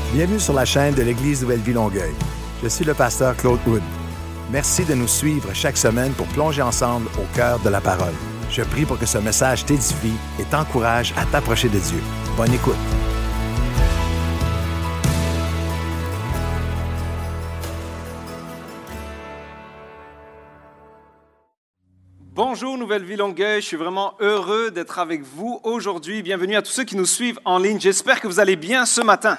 Bienvenue sur la chaîne de l'Église Nouvelle-Vie Longueuil. Je suis le pasteur Claude Hood. Merci de nous suivre chaque semaine pour plonger ensemble au cœur de la parole. Je prie pour que ce message t'édifie et t'encourage à t'approcher de Dieu. Bonne écoute. Bonjour Nouvelle-Vie Longueuil, je suis vraiment heureux d'être avec vous aujourd'hui. Bienvenue à tous ceux qui nous suivent en ligne. J'espère que vous allez bien ce matin.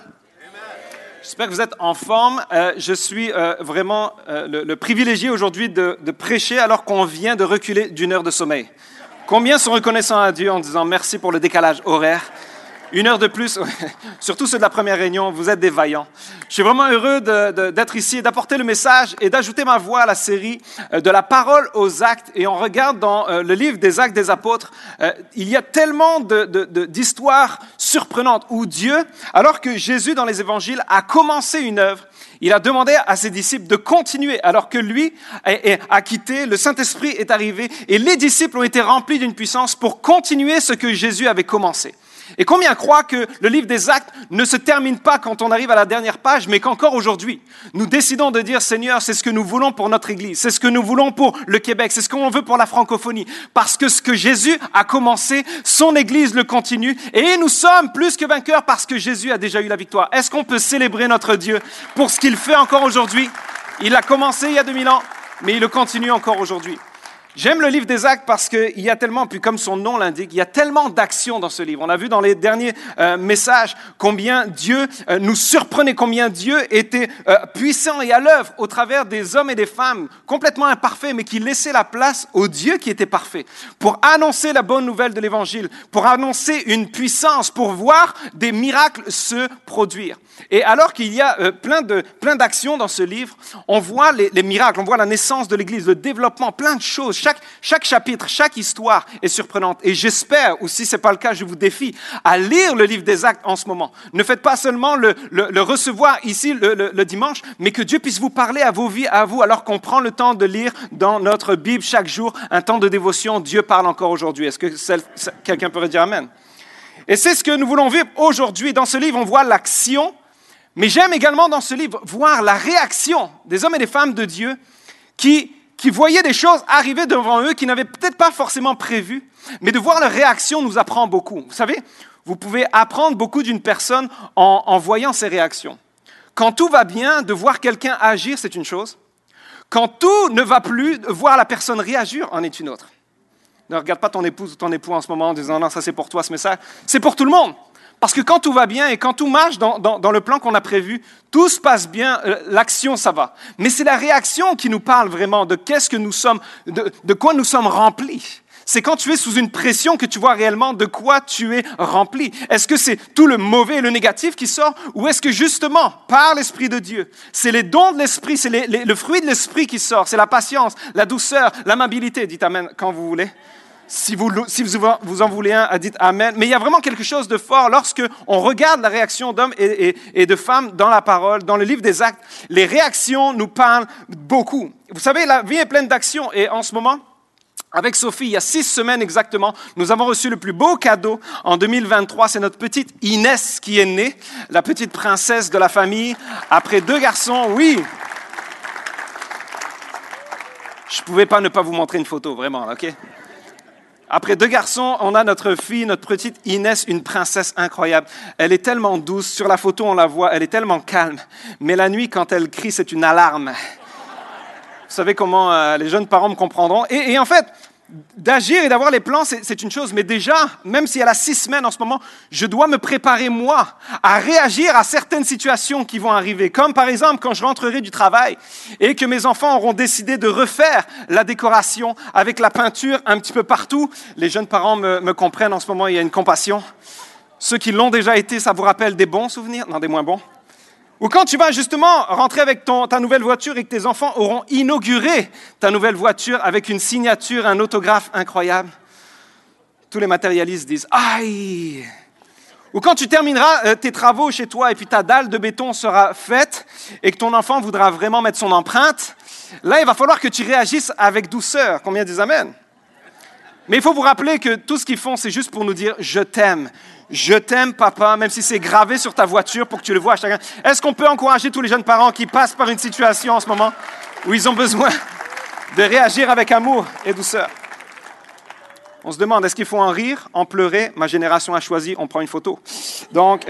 J'espère que vous êtes en forme. Je suis vraiment le privilégié aujourd'hui de prêcher alors qu'on vient de reculer d'une heure de sommeil. Combien sont reconnaissants à Dieu en disant merci pour le décalage horaire? Une heure de plus, surtout ceux de la première réunion, vous êtes des vaillants. Je suis vraiment heureux d'être ici, d'apporter le message et d'ajouter ma voix à la série de la parole aux actes. Et on regarde dans le livre des Actes des Apôtres, il y a tellement d'histoires surprenantes où Dieu, alors que Jésus dans les évangiles a commencé une œuvre, il a demandé à ses disciples de continuer, alors que lui a quitté, le Saint-Esprit est arrivé et les disciples ont été remplis d'une puissance pour continuer ce que Jésus avait commencé. Et combien croient que le livre des Actes ne se termine pas quand on arrive à la dernière page, mais qu'encore aujourd'hui, nous décidons de dire, Seigneur, c'est ce que nous voulons pour notre Église, c'est ce que nous voulons pour le Québec, c'est ce qu'on veut pour la francophonie, parce que ce que Jésus a commencé, son Église le continue, et nous sommes plus que vainqueurs parce que Jésus a déjà eu la victoire. Est-ce qu'on peut célébrer notre Dieu pour ce qu'il fait encore aujourd'hui? Il a commencé il y a 2000 ans, mais il le continue encore aujourd'hui. J'aime le livre des Actes parce qu'il y a tellement, puis comme son nom l'indique, il y a tellement d'actions dans ce livre. On a vu dans les derniers messages combien Dieu nous surprenait, combien Dieu était puissant et à l'œuvre au travers des hommes et des femmes complètement imparfaits, mais qui laissaient la place au Dieu qui était parfait, pour annoncer la bonne nouvelle de l'Évangile, pour annoncer une puissance, pour voir des miracles se produire. Et alors qu'il y a plein d'actions dans ce livre, on voit les miracles, on voit la naissance de l'Église, le développement, plein de choses. Chaque chapitre, chaque histoire est surprenante. Et j'espère, ou si ce n'est pas le cas, je vous défie à lire le livre des Actes en ce moment. Ne faites pas seulement le recevoir ici le dimanche, mais que Dieu puisse vous parler à vos vies, à vous, alors qu'on prend le temps de lire dans notre Bible chaque jour un temps de dévotion. Dieu parle encore aujourd'hui. Est-ce que quelqu'un pourrait dire Amen? Et c'est ce que nous voulons vivre aujourd'hui. Dans ce livre, on voit l'action. Mais j'aime également dans ce livre voir la réaction des hommes et des femmes de Dieu qui voyaient des choses arriver devant eux, qui n'avaient peut-être pas forcément prévues, mais de voir leur réaction nous apprend beaucoup. Vous savez, vous pouvez apprendre beaucoup d'une personne en voyant ses réactions. Quand tout va bien, de voir quelqu'un agir, c'est une chose. Quand tout ne va plus, de voir la personne réagir en est une autre. Ne regarde pas ton épouse ou ton époux en ce moment en disant « Non, ça c'est pour toi ce message ». C'est pour tout le monde. Parce que quand tout va bien et quand tout marche dans le plan qu'on a prévu, tout se passe bien, l'action, ça va. Mais c'est la réaction qui nous parle vraiment de qu'est-ce que nous sommes, de quoi nous sommes remplis. C'est quand tu es sous une pression que tu vois réellement de quoi tu es rempli. Est-ce que c'est tout le mauvais et le négatif qui sort ou est-ce que justement, par l'Esprit de Dieu, c'est les dons de l'Esprit, c'est le fruit de l'Esprit qui sort, c'est la patience, la douceur, l'amabilité. Dites Amen quand vous voulez. Si vous en voulez un, dites Amen. Mais il y a vraiment quelque chose de fort lorsque on regarde la réaction d'hommes et de femmes dans la parole, dans le livre des Actes. Les réactions nous parlent beaucoup. Vous savez, la vie est pleine d'actions. Et en ce moment, avec Sophie, il y a 6 semaines exactement, nous avons reçu le plus beau cadeau en 2023. C'est notre petite Inès qui est née, la petite princesse de la famille, après 2 garçons. Oui! Je ne pouvais pas ne pas vous montrer une photo, vraiment, OK? Après 2 garçons, on a notre fille, notre petite Inès, une princesse incroyable. Elle est tellement douce. Sur la photo, on la voit, elle est tellement calme. Mais la nuit, quand elle crie, c'est une alarme. Vous savez comment les jeunes parents me comprendront. Et en fait, d'agir et d'avoir les plans, c'est une chose. Mais déjà, même s'il y a la 6 semaines en ce moment, je dois me préparer, moi, à réagir à certaines situations qui vont arriver. Comme par exemple, quand je rentrerai du travail et que mes enfants auront décidé de refaire la décoration avec la peinture un petit peu partout. Les jeunes parents me comprennent en ce moment, il y a une compassion. Ceux qui l'ont déjà été, ça vous rappelle des bons souvenirs? Non, des moins bons. Ou quand tu vas justement rentrer avec ta nouvelle voiture et que tes enfants auront inauguré ta nouvelle voiture avec une signature, un autographe incroyable. Tous les matérialistes disent « Aïe !» Ou quand tu termineras tes travaux chez toi et puis ta dalle de béton sera faite et que ton enfant voudra vraiment mettre son empreinte, là, il va falloir que tu réagisses avec douceur. Combien disent Amen? Mais il faut vous rappeler que tout ce qu'ils font, c'est juste pour nous dire « Je t'aime ». Je t'aime, papa, même si c'est gravé sur ta voiture pour que tu le vois à chacun. Est-ce qu'on peut encourager tous les jeunes parents qui passent par une situation en ce moment où ils ont besoin de réagir avec amour et douceur? On se demande, est-ce qu'il faut en rire, en pleurer? Ma génération a choisi, on prend une photo. Donc,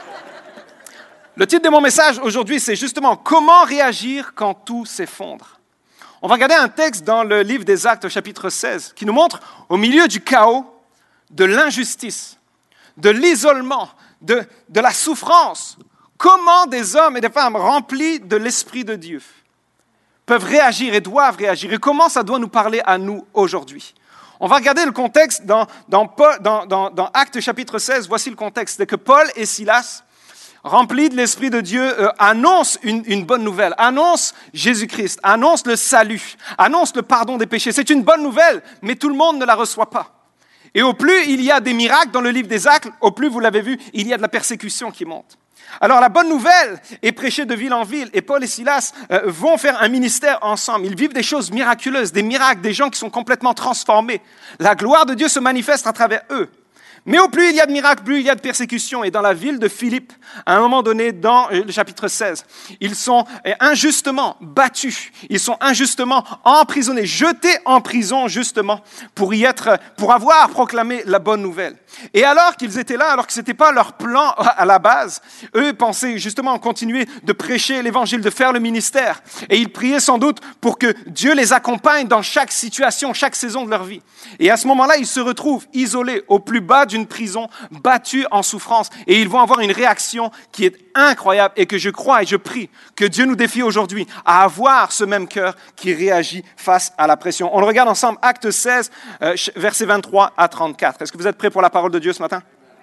le titre de mon message aujourd'hui, c'est justement « Comment réagir quand tout s'effondre ?» On va regarder un texte dans le livre des Actes, chapitre 16, qui nous montre, au milieu du chaos, de l'injustice, de l'isolement, de la souffrance, comment des hommes et des femmes remplis de l'Esprit de Dieu peuvent réagir et doivent réagir, et comment ça doit nous parler à nous aujourd'hui. On va regarder le contexte dans Actes chapitre 16. Voici le contexte, c'est que Paul et Silas, remplis de l'Esprit de Dieu, annoncent une bonne nouvelle, annoncent Jésus-Christ, annoncent le salut, annoncent le pardon des péchés. C'est une bonne nouvelle, mais tout le monde ne la reçoit pas. Et au plus il y a des miracles dans le livre des Actes, au plus, vous l'avez vu, il y a de la persécution qui monte. Alors la bonne nouvelle est prêchée de ville en ville et Paul et Silas vont faire un ministère ensemble. Ils vivent des choses miraculeuses, des miracles, des gens qui sont complètement transformés. La gloire de Dieu se manifeste à travers eux. Mais au plus il y a de miracles, plus il y a de persécutions. Et dans la ville de Philippe, à un moment donné, dans le chapitre 16, ils sont injustement battus, ils sont injustement emprisonnés, jetés en prison justement pour avoir proclamé la bonne nouvelle. Et alors qu'ils étaient là, alors que ce n'était pas leur plan à la base, eux pensaient justement continuer de prêcher l'évangile, de faire le ministère. Et ils priaient sans doute pour que Dieu les accompagne dans chaque situation, chaque saison de leur vie. Et à ce moment-là, ils se retrouvent isolés au plus bas d'une prison, battus en souffrance. Et ils vont avoir une réaction qui est incroyable et que je crois et je prie que Dieu nous défie aujourd'hui à avoir ce même cœur qui réagit face à la pression. On le regarde ensemble, Acte 16, versets 23 à 34. Est-ce que vous êtes prêts pour la parole de Dieu ce matin?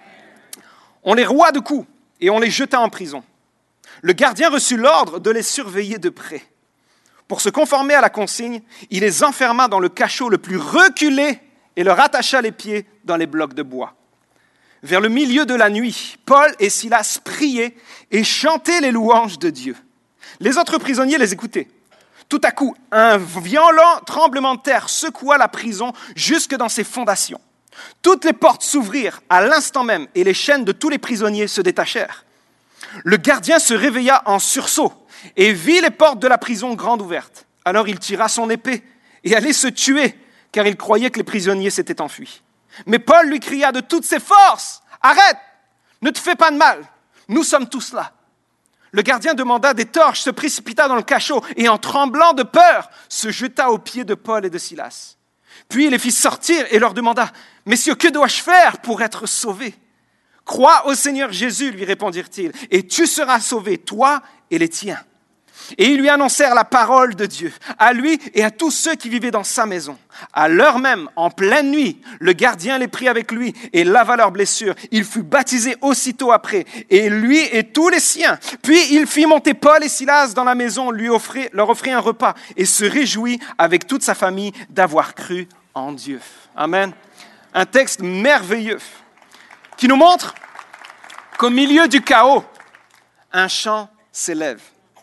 On les roua de coups et on les jeta en prison. Le gardien reçut l'ordre de les surveiller de près. Pour se conformer à la consigne, il les enferma dans le cachot le plus reculé et leur attacha les pieds dans les blocs de bois. Vers le milieu de la nuit, Paul et Silas priaient et chantaient les louanges de Dieu. Les autres prisonniers les écoutaient. Tout à coup, un violent tremblement de terre secoua la prison jusque dans ses fondations. Toutes les portes s'ouvrirent à l'instant même et les chaînes de tous les prisonniers se détachèrent. Le gardien se réveilla en sursaut et vit les portes de la prison grandes ouvertes. Alors il tira son épée et allait se tuer, car il croyait que les prisonniers s'étaient enfuis. Mais Paul lui cria de toutes ses forces, « Arrête, ne te fais pas de mal, nous sommes tous là. » Le gardien demanda des torches, se précipita dans le cachot et en tremblant de peur, se jeta aux pieds de Paul et de Silas. Puis il les fit sortir et leur demanda, « Messieurs, que dois-je faire pour être sauvé ?» « Crois au Seigneur Jésus, lui répondirent-ils, et tu seras sauvé, toi et les tiens. » Et ils lui annoncèrent la parole de Dieu, à lui et à tous ceux qui vivaient dans sa maison. À l'heure même, en pleine nuit, le gardien les prit avec lui et lava leurs blessures. Il fut baptisé aussitôt après, et lui et tous les siens. Puis il fit monter Paul et Silas dans la maison, leur offrit un repas, et se réjouit avec toute sa famille d'avoir cru en Dieu. Amen. Un texte merveilleux qui nous montre qu'au milieu du chaos, un chant s'élève.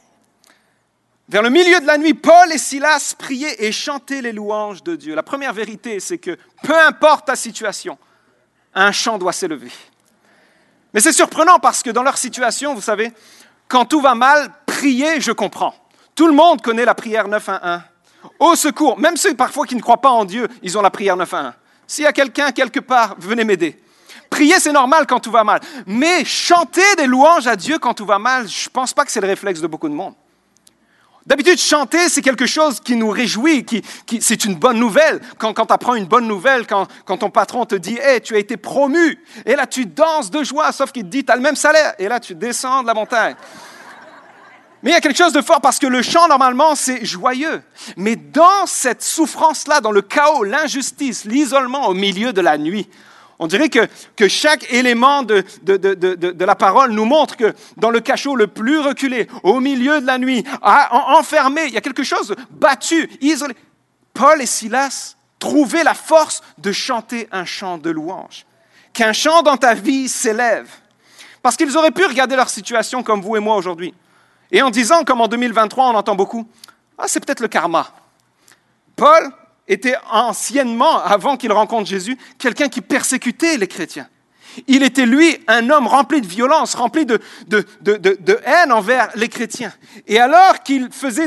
Vers le milieu de la nuit, Paul et Silas priaient et chantaient les louanges de Dieu. La première vérité, c'est que peu importe ta situation, un chant doit s'élever. Mais c'est surprenant parce que dans leur situation, vous savez, quand tout va mal, prier, je comprends. Tout le monde connaît la prière 911. Au secours, même ceux parfois qui ne croient pas en Dieu, ils ont la prière 911. S'il y a quelqu'un quelque part, venez m'aider. Prier, c'est normal quand tout va mal. Mais chanter des louanges à Dieu quand tout va mal, je ne pense pas que c'est le réflexe de beaucoup de monde. D'habitude, chanter, c'est quelque chose qui nous réjouit, c'est une bonne nouvelle. Quand tu apprends une bonne nouvelle, quand ton patron te dit « Hey, tu as été promu », et là, tu danses de joie, sauf qu'il te dit « Tu as le même salaire », et là, tu descends de la montagne. Mais il y a quelque chose de fort parce que le chant, normalement, c'est joyeux. Mais dans cette souffrance-là, dans le chaos, l'injustice, l'isolement au milieu de la nuit, on dirait que chaque élément de la parole nous montre que dans le cachot le plus reculé, au milieu de la nuit, enfermé, il y a quelque chose de battu, isolé. Paul et Silas trouvaient la force de chanter un chant de louange. Qu'un chant dans ta vie s'élève. Parce qu'ils auraient pu regarder leur situation comme vous et moi aujourd'hui. Et en disant, comme en 2023, on entend beaucoup, « Ah, c'est peut-être le karma. » Paul était anciennement, avant qu'il rencontre Jésus, quelqu'un qui persécutait les chrétiens. Il était, lui, un homme rempli de violence, rempli de haine envers les chrétiens. Et alors qu'il faisait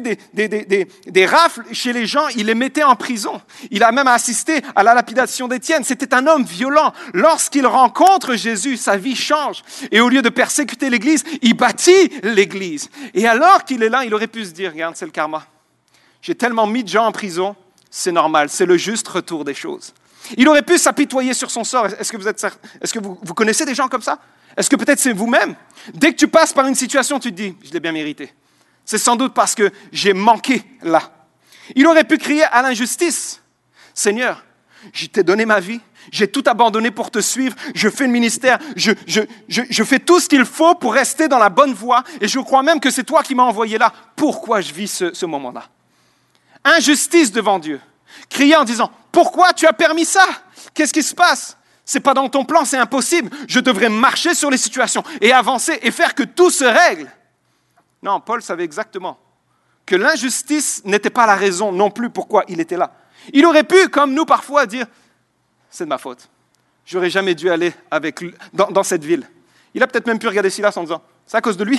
des rafles chez les gens, il les mettait en prison. Il a même assisté à la lapidation d'Étienne. C'était un homme violent. Lorsqu'il rencontre Jésus, sa vie change. Et au lieu de persécuter l'Église, il bâtit l'Église. Et alors qu'il est là, il aurait pu se dire, regarde, c'est le karma. J'ai tellement mis de gens en prison, c'est normal, c'est le juste retour des choses. Il aurait pu s'apitoyer sur son sort. Est-ce que vous connaissez des gens comme ça? Est-ce que peut-être c'est vous-même? Dès que tu passes par une situation, tu te dis, je l'ai bien mérité. C'est sans doute parce que j'ai manqué là. Il aurait pu crier à l'injustice. Seigneur, je t'ai donné ma vie, j'ai tout abandonné pour te suivre, je fais le ministère, je fais tout ce qu'il faut pour rester dans la bonne voie et je crois même que c'est toi qui m'as envoyé là. Pourquoi je vis ce moment-là? Injustice devant Dieu. Crier en disant, pourquoi tu as permis ça? Qu'est-ce qui se passe? C'est pas dans ton plan, c'est impossible. Je devrais marcher sur les situations et avancer et faire que tout se règle. Non, Paul savait exactement que l'injustice n'était pas la raison non plus pourquoi il était là. Il aurait pu, comme nous parfois, dire, c'est de ma faute. J'aurais jamais dû aller dans cette ville. Il a peut-être même pu regarder Silas en disant, c'est à cause de lui.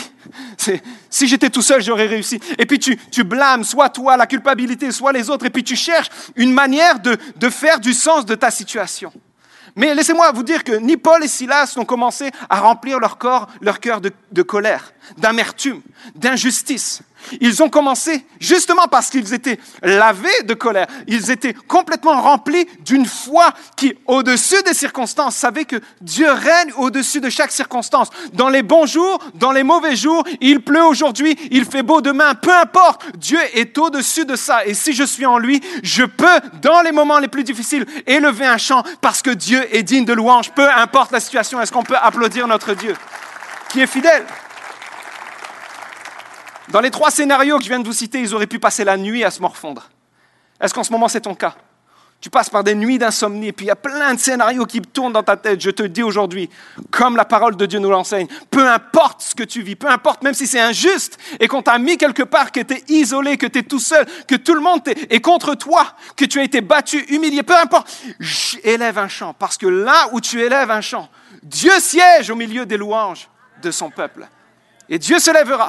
Si j'étais tout seul, j'aurais réussi. Et puis tu blâmes soit toi, la culpabilité, soit les autres, et puis tu cherches une manière de faire du sens de ta situation. Mais laissez-moi vous dire que ni Paul et Silas n'ont commencé à remplir leur cœur de colère, d'amertume, d'injustice. Ils ont commencé justement parce qu'ils étaient lavés de colère. Ils étaient complètement remplis d'une foi qui, au-dessus des circonstances, savait que Dieu règne au-dessus de chaque circonstance. Dans les bons jours, dans les mauvais jours, il pleut aujourd'hui, il fait beau demain, peu importe, Dieu est au-dessus de ça. Et si je suis en lui, je peux, dans les moments les plus difficiles, élever un chant parce que Dieu est digne de louange, peu importe la situation. Est-ce qu'on peut applaudir notre Dieu qui est fidèle? Dans les 3 scénarios que je viens de vous citer, ils auraient pu passer la nuit à se morfondre. Est-ce qu'en ce moment, c'est ton cas? Tu passes par des nuits d'insomnie et puis il y a plein de scénarios qui tournent dans ta tête. Je te dis aujourd'hui, comme la parole de Dieu nous l'enseigne, peu importe ce que tu vis, peu importe même si c'est injuste et qu'on t'a mis quelque part, que tu es isolé, que tu es tout seul, que tout le monde est contre toi, que tu as été battu, humilié, peu importe, élève un chant. Parce que là où tu élèves un chant, Dieu siège au milieu des louanges de son peuple. Et Dieu se lèvera.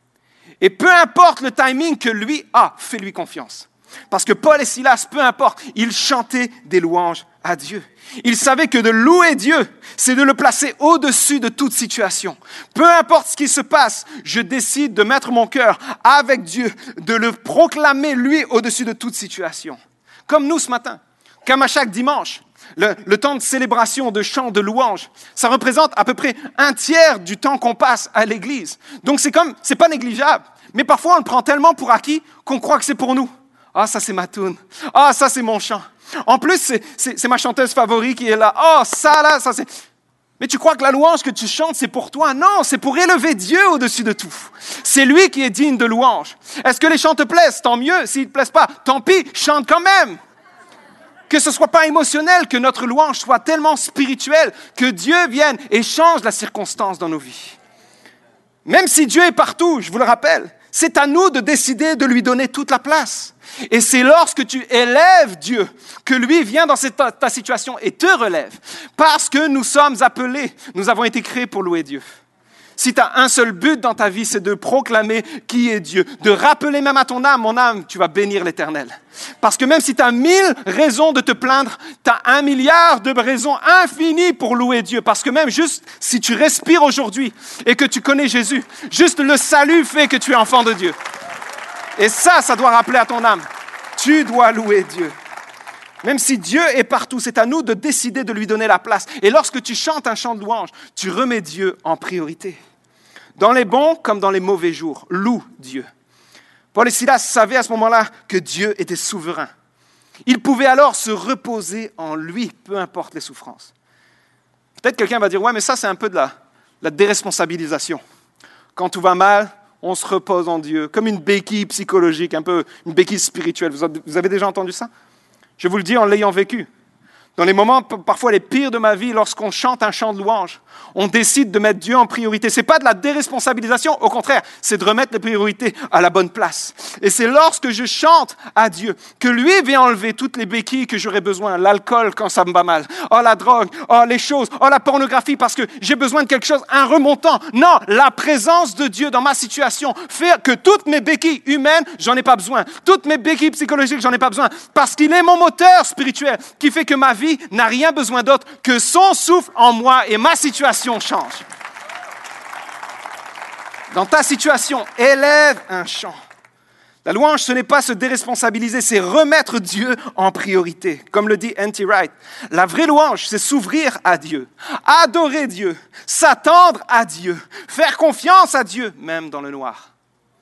Et peu importe le timing que lui a, fais-lui confiance. Parce que Paul et Silas, peu importe, ils chantaient des louanges à Dieu. Ils savaient que de louer Dieu, c'est de le placer au-dessus de toute situation. Peu importe ce qui se passe, je décide de mettre mon cœur avec Dieu, de le proclamer lui au-dessus de toute situation. Comme nous ce matin, comme à chaque dimanche. Le temps de célébration, de chant, de louange, ça représente à peu près 1/3 du temps qu'on passe à l'église. Donc c'est pas négligeable. Mais parfois on le prend tellement pour acquis qu'on croit que c'est pour nous. Ah, ça c'est ma toune. Ah, ça c'est mon chant. En plus, c'est ma chanteuse favorite qui est là. Oh, ça là, ça c'est... Mais tu crois que la louange que tu chantes, c'est pour toi? Non, c'est pour élever Dieu au-dessus de tout. C'est lui qui est digne de louange. Est-ce que les chants te plaisent? Tant mieux. S'ils ne te plaisent pas, tant pis, chante quand même. Que ce ne soit pas émotionnel, que notre louange soit tellement spirituelle, que Dieu vienne et change la circonstance dans nos vies. Même si Dieu est partout, je vous le rappelle, c'est à nous de décider de lui donner toute la place. Et c'est lorsque tu élèves Dieu que lui vient dans ta situation et te relève. Parce que nous sommes appelés, nous avons été créés pour louer Dieu. Si tu as un seul but dans ta vie, c'est de proclamer qui est Dieu, de rappeler même à ton âme, mon âme, tu vas bénir l'Éternel. Parce que même si tu as 1000 raisons de te plaindre, tu as 1 milliard de raisons infinies pour louer Dieu. Parce que même juste si tu respires aujourd'hui et que tu connais Jésus, juste le salut fait que tu es enfant de Dieu. Et ça doit rappeler à ton âme, tu dois louer Dieu. Même si Dieu est partout, c'est à nous de décider de lui donner la place. Et lorsque tu chantes un chant de louange, tu remets Dieu en priorité. Dans les bons comme dans les mauvais jours, loue Dieu. Paul et Silas savaient à ce moment-là que Dieu était souverain. Ils pouvaient alors se reposer en lui, peu importe les souffrances. Peut-être quelqu'un va dire, ouais, mais ça c'est un peu de la déresponsabilisation. Quand tout va mal, on se repose en Dieu, comme une béquille psychologique, un peu une béquille spirituelle. Vous avez déjà entendu ça? Je vous le dis en l'ayant vécu. Dans les moments parfois les pires de ma vie, lorsqu'on chante un chant de louange, on décide de mettre Dieu en priorité. Ce n'est pas de la déresponsabilisation, au contraire, c'est de remettre les priorités à la bonne place. Et c'est lorsque je chante à Dieu que lui vient enlever toutes les béquilles que j'aurais besoin. L'alcool quand ça me va mal, la drogue, les choses, la pornographie parce que j'ai besoin de quelque chose, un remontant. Non, la présence de Dieu dans ma situation fait que toutes mes béquilles humaines, j'en ai pas besoin. Toutes mes béquilles psychologiques, j'en ai pas besoin. Parce qu'il est mon moteur spirituel qui fait que ma vie n'a rien besoin d'autre que son souffle en moi et ma situation change. Dans ta situation, élève un chant. La louange, ce n'est pas se déresponsabiliser, c'est remettre Dieu en priorité. Comme le dit N.T. Wright, la vraie louange, c'est s'ouvrir à Dieu, adorer Dieu, s'attendre à Dieu, faire confiance à Dieu, même dans le noir.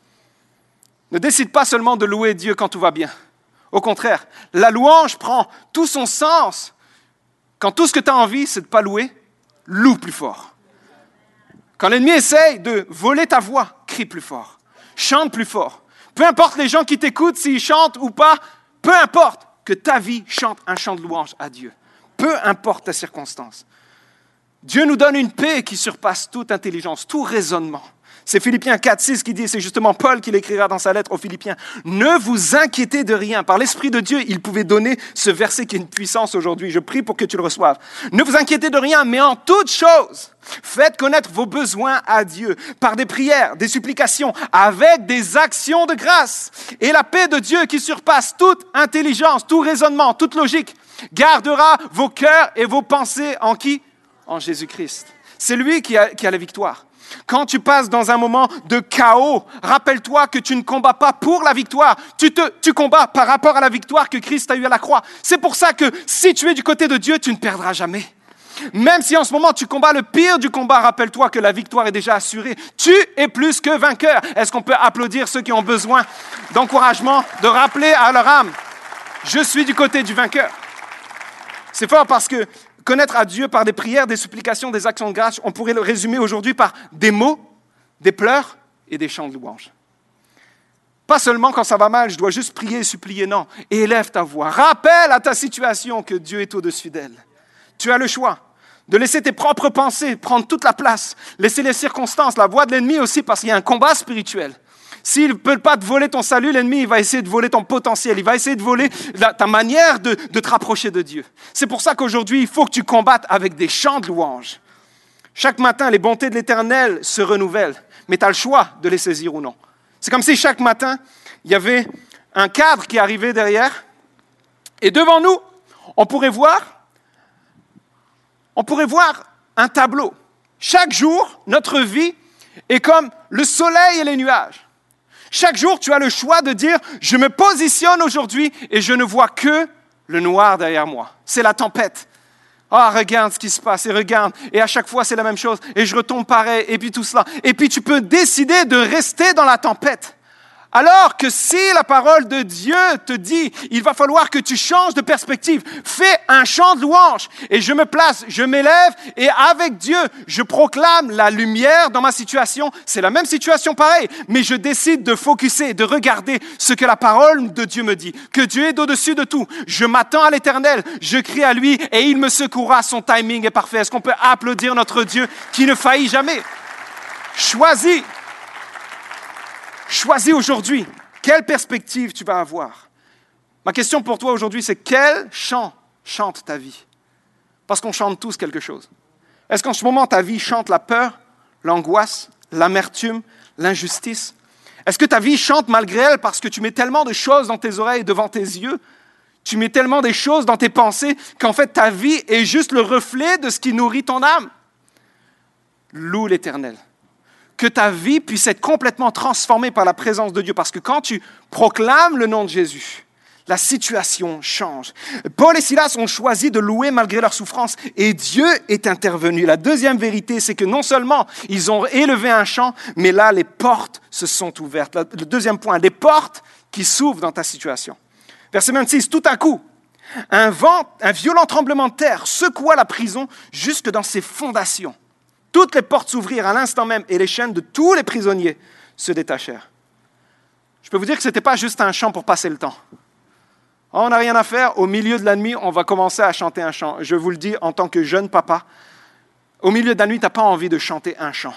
Ne décide pas seulement de louer Dieu quand tout va bien. Au contraire, la louange prend tout son sens. Quand tout ce que tu as envie, c'est de ne pas louer, loue plus fort. Quand l'ennemi essaye de voler ta voix, crie plus fort, chante plus fort. Peu importe les gens qui t'écoutent, s'ils chantent ou pas, peu importe que ta vie chante un chant de louange à Dieu. Peu importe ta circonstance. Dieu nous donne une paix qui surpasse toute intelligence, tout raisonnement. C'est Philippiens 4,6 qui dit, c'est justement Paul qui l'écrira dans sa lettre aux Philippiens. Ne vous inquiétez de rien. Par l'Esprit de Dieu, il pouvait donner ce verset qui est une puissance aujourd'hui. Je prie pour que tu le reçoives. Ne vous inquiétez de rien, mais en toute chose, faites connaître vos besoins à Dieu par des prières, des supplications, avec des actions de grâce. Et la paix de Dieu qui surpasse toute intelligence, tout raisonnement, toute logique, gardera vos cœurs et vos pensées en qui ? En Jésus-Christ. C'est lui qui a la victoire. Quand tu passes dans un moment de chaos, rappelle-toi que tu ne combats pas pour la victoire. Tu combats par rapport à la victoire que Christ a eue à la croix. C'est pour ça que si tu es du côté de Dieu, tu ne perdras jamais. Même si en ce moment tu combats le pire du combat, rappelle-toi que la victoire est déjà assurée. Tu es plus que vainqueur. Est-ce qu'on peut applaudir ceux qui ont besoin d'encouragement, de rappeler à leur âme, je suis du côté du vainqueur. C'est fort parce que connaître à Dieu par des prières, des supplications, des actions de grâce, on pourrait le résumer aujourd'hui par des mots, des pleurs et des chants de louange. Pas seulement quand ça va mal, je dois juste prier et supplier, non. Élève ta voix, rappelle à ta situation que Dieu est au-dessus d'elle. Tu as le choix de laisser tes propres pensées prendre toute la place, laisser les circonstances, la voix de l'ennemi aussi, parce qu'il y a un combat spirituel. S'il ne peut pas te voler ton salut, l'ennemi il va essayer de voler ton potentiel. Il va essayer de voler ta manière de te rapprocher de Dieu. C'est pour ça qu'aujourd'hui, il faut que tu combattes avec des chants de louange. Chaque matin, les bontés de l'Éternel se renouvellent. Mais tu as le choix de les saisir ou non. C'est comme si chaque matin, il y avait un cadre qui arrivait derrière. Et devant nous, on pourrait voir un tableau. Chaque jour, notre vie est comme le soleil et les nuages. Chaque jour, tu as le choix de dire, je me positionne aujourd'hui et je ne vois que le noir derrière moi. C'est la tempête. Regarde ce qui se passe et regarde. Et à chaque fois, c'est la même chose. Et je retombe pareil et puis tout cela. Et puis tu peux décider de rester dans la tempête. Alors que si la parole de Dieu te dit, il va falloir que tu changes de perspective, fais un chant de louange et je me place, je m'élève et avec Dieu, je proclame la lumière dans ma situation. C'est la même situation pareil, mais je décide de focusser, de regarder ce que la parole de Dieu me dit, que Dieu est au-dessus de tout. Je m'attends à l'Éternel, je crie à lui et il me secourra, son timing est parfait. Est-ce qu'on peut applaudir notre Dieu qui ne faillit jamais? Choisis aujourd'hui quelle perspective tu vas avoir. Ma question pour toi aujourd'hui, c'est quel chant chante ta vie? Parce qu'on chante tous quelque chose. Est-ce qu'en ce moment, ta vie chante la peur, l'angoisse, l'amertume, l'injustice? Est-ce que ta vie chante malgré elle parce que tu mets tellement de choses dans tes oreilles, devant tes yeux? Tu mets tellement des choses dans tes pensées qu'en fait, ta vie est juste le reflet de ce qui nourrit ton âme? Loue l'Éternel. Que ta vie puisse être complètement transformée par la présence de Dieu. Parce que quand tu proclames le nom de Jésus, la situation change. Paul et Silas ont choisi de louer malgré leur souffrance et Dieu est intervenu. La deuxième vérité, c'est que non seulement ils ont élevé un chant, mais là, les portes se sont ouvertes. Le deuxième point, les portes qui s'ouvrent dans ta situation. Verset 26, tout à coup, un violent tremblement de terre secoua la prison jusque dans ses fondations. Toutes les portes s'ouvrirent à l'instant même et les chaînes de tous les prisonniers se détachèrent. Je peux vous dire que ce n'était pas juste un chant pour passer le temps. On n'a rien à faire. Au milieu de la nuit, on va commencer à chanter un chant. Je vous le dis en tant que jeune papa, au milieu de la nuit, tu n'as pas envie de chanter un chant.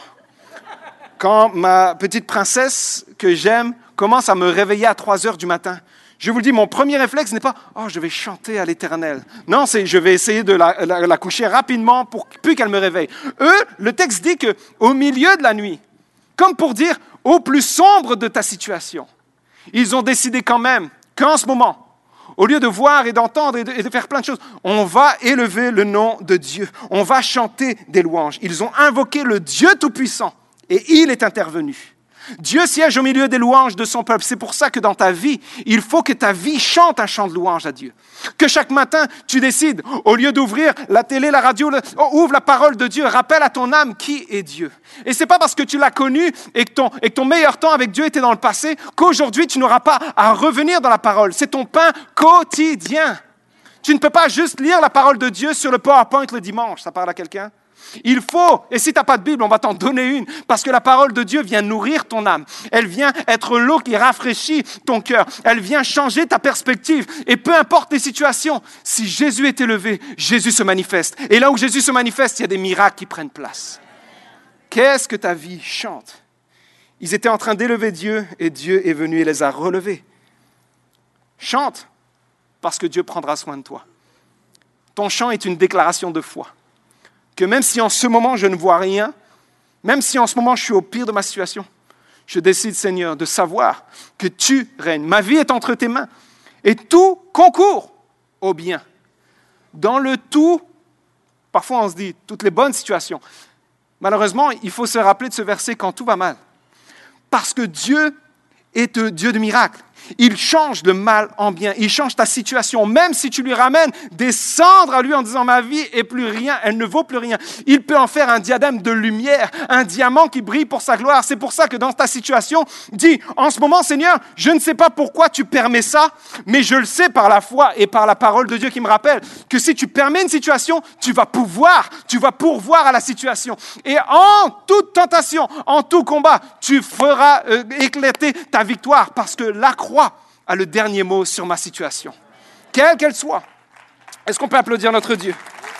Quand ma petite princesse que j'aime commence à me réveiller à 3 heures du matin, je vous le dis, mon premier réflexe n'est pas « Oh, je vais chanter à l'Éternel ». Non, c'est « Je vais essayer de la coucher rapidement pour plus qu'elle me réveille ». Le texte dit qu'au milieu de la nuit, comme pour dire « Au plus sombre de ta situation », ils ont décidé quand même qu'en ce moment, au lieu de voir et d'entendre et de faire plein de choses, on va élever le nom de Dieu. On va chanter des louanges. Ils ont invoqué le Dieu Tout-Puissant et il est intervenu. Dieu siège au milieu des louanges de son peuple. C'est pour ça que dans ta vie, il faut que ta vie chante un chant de louange à Dieu. Que chaque matin, tu décides, au lieu d'ouvrir la télé, la radio, ouvre la parole de Dieu, rappelle à ton âme qui est Dieu. Et c'est pas parce que tu l'as connu et que ton meilleur temps avec Dieu était dans le passé qu'aujourd'hui, tu n'auras pas à revenir dans la parole. C'est ton pain quotidien. Tu ne peux pas juste lire la parole de Dieu sur le PowerPoint le dimanche. Ça parle à quelqu'un? Il faut, et si tu n'as pas de Bible, on va t'en donner une, parce que la parole de Dieu vient nourrir ton âme. Elle vient être l'eau qui rafraîchit ton cœur. Elle vient changer ta perspective. Et peu importe les situations, si Jésus est élevé, Jésus se manifeste. Et là où Jésus se manifeste, il y a des miracles qui prennent place. Qu'est-ce que ta vie chante? Ils étaient en train d'élever Dieu, et Dieu est venu et les a relevés. Chante, parce que Dieu prendra soin de toi. Ton chant est une déclaration de foi. Que même si en ce moment je ne vois rien, même si en ce moment je suis au pire de ma situation, je décide, Seigneur, de savoir que tu règnes. Ma vie est entre tes mains et tout concourt au bien. Dans le tout, parfois on se dit toutes les bonnes situations. Malheureusement, il faut se rappeler de ce verset quand tout va mal. Parce que Dieu est un Dieu de miracles. Il change le mal en bien. Il change ta situation. Même si tu lui ramènes des cendres à lui en disant « Ma vie est plus rien, elle ne vaut plus rien ». Il peut en faire un diadème de lumière, un diamant qui brille pour sa gloire. C'est pour ça que dans ta situation, dis « En ce moment, Seigneur, je ne sais pas pourquoi tu permets ça, mais je le sais par la foi et par la parole de Dieu qui me rappelle que si tu permets une situation, tu vas pourvoir à la situation. Et en toute tentation, en tout combat, tu feras éclater ta victoire parce que la croix a le dernier mot sur ma situation, quelle qu'elle soit. Est-ce qu'on peut applaudir notre Dieu